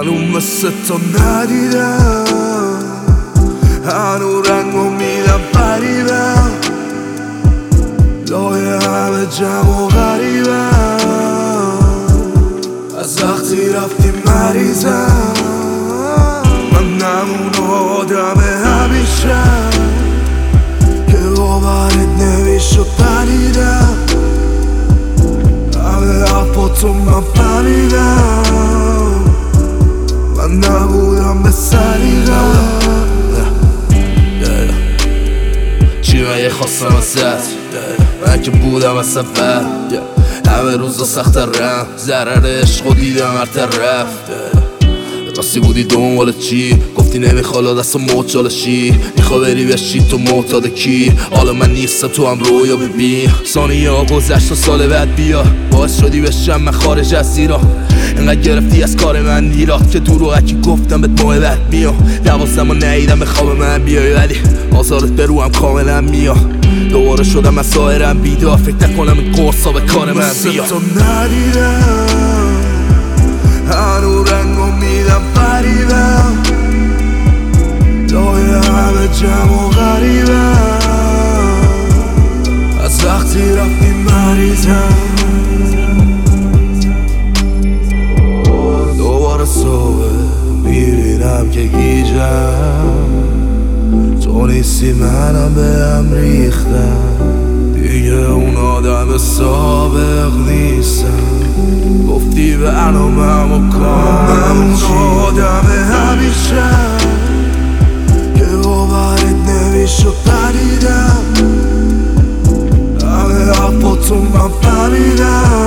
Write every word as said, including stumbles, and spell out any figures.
هنو مثل تو ندیدم، هنو رنگو میدم پریبم، لای همه جمع و غریبم. از وقتی رفتی مریضم، من نمون آدم همیشه که باورت نمیشد پریدم. همه حرفاتو من فهمیدم، من نبودم به سلیقم. چی من یه خواستم ازت، من که بودم از اول. همه روزا سخت رم، ضرر عشق و دیدم هر طرف. راستی بودی دنبال چی؟ گفتی نمیخواد دست موچالشی، میخوا بری بشی تو معتاد کی؟ حالا من نیستم تو هم رویا ببین. ثانیه ها گذشت و سال بعد بیا، باعث شدی بشم من خارج از ایران. اینقدر گرفتی از کار من نیراد که دروغکی گفتم بهت ماه بعد میام. دوازدم و نهیدم به خواب من بیای، ولی آزارت به رو هم کاملا میاد. دوباره شدم از ظاهرم بیدار، فکر نکنم این قرصا به کار من بیا. تو ندیدم، هنو رنگو میدم پریبم، لای همه جمع و غریبم. از وقتی رفتی مریضم، دوباره صبح میبینم که گیجم. تو نیستی منم به هم ریختم، دیگه اون آدم سابق نیستم. گفتی به علامم و کارم اون آدم همیشه که باورت نمیشد پریدم. همه حرفاتو من فهمیدم،